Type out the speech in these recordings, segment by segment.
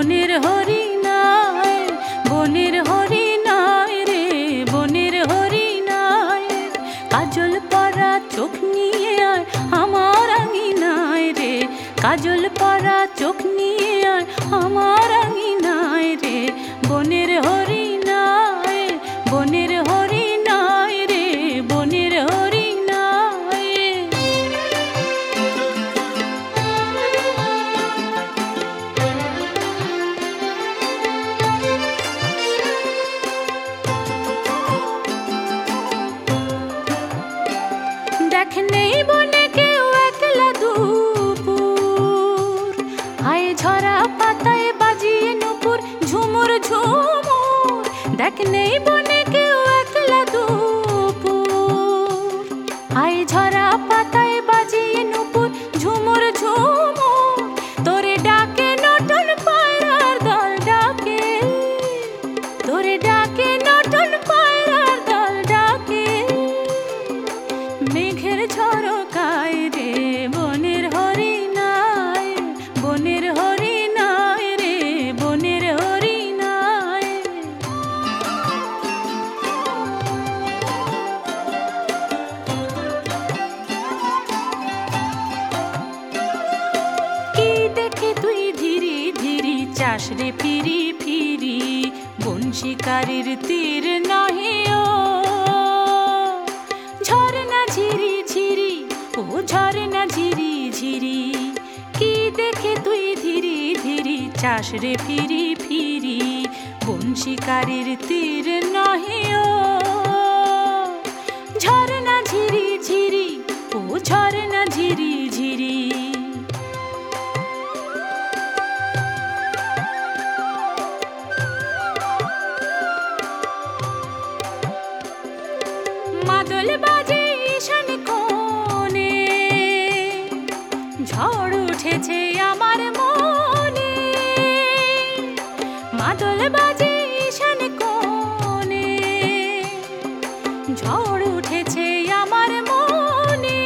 বনের হরিণায়, বনের হরিণায় রে, বনের হরিণায়। কাজল পরা চোখ নিয়ে আয় আমার আঙিনায় রে, কাজল পরা চোখ নিয়ে আয় আমার আঙিনায় রে। বনের হরিণায়, বনের হরিণায় রে, বনের হরিণায়। দেখ নেই বনে কেউ একলা দুপুর, হায় ঝরা পাতায় বাজিয়ে নুপুর ঝুমুর ঝুমুর। দেখ নেই বনে কেউ একলা দুপুর, হায় ঝরা পাতায় বাজিয়ে নুপুর ঝুমুর ঝুমুর। তোরে ডাকে নটন পায়রার দল ডাকে, তোরে ডাকে নটন পায়রার দল ডাকে। মেঘের ঝরকায় রে বনের হরিণায়, বনের হরিণায় রে, বনের হরিণায়। কি দেখে তুই ধীরে ধীরে চাষ রে ফিরি ফিরি, বন শিকারির তীর নহে ও। ঝরনা ঝিরি ঝিরি, ও ঝরনা ঝিরি ঝিরি। কি দেখে তুই ধীরে ধীরে চাষ রে ফিরি ফিরি, বন শিকারির তীর নহে ও। ঝরনা ঝিরি ঝিরি, ও ঝরনা ঝিরি ঝিরি। মাদল বাজে ঈশান কোণে, ঝড় উঠেছে আমার মনে। মাদল বাজে ঈশান কোণে, ঝড় উঠেছে আমার মনে।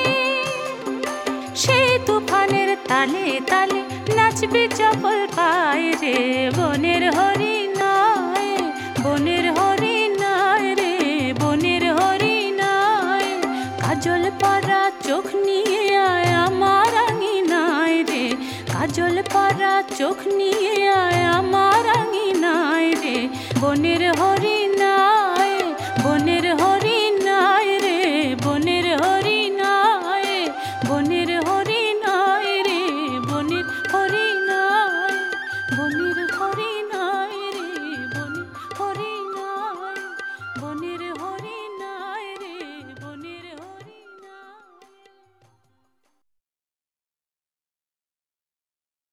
সেই তুফানের তালে তালে নাচবে চপল পায় রে, বনের হরিণায়, বনের হরিণায় রে, বনের হরিণায়। কাজল পরা চোখ নিয়ে আয় আমার আঙিনায় রে, কাজল পরা চোখ নিয়ে আয় আমার আঙিনায় রে। বনের হরিণায়।